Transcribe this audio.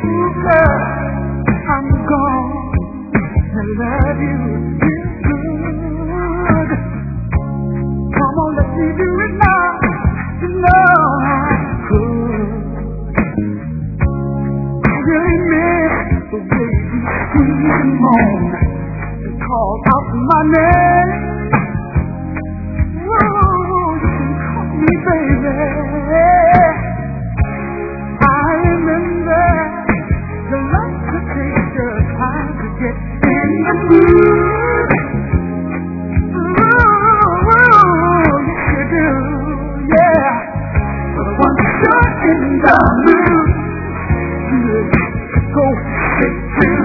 Ooh, girl, I'm gone to love you good. Come on, let me do it now. You know I could. I really miss the way you scream and moan and call out my name. Whoa, you can call me baby. I remember the love to take your time to get in the mood. Ooh, yes you do, yeah. But once you're in the mood, you go straight to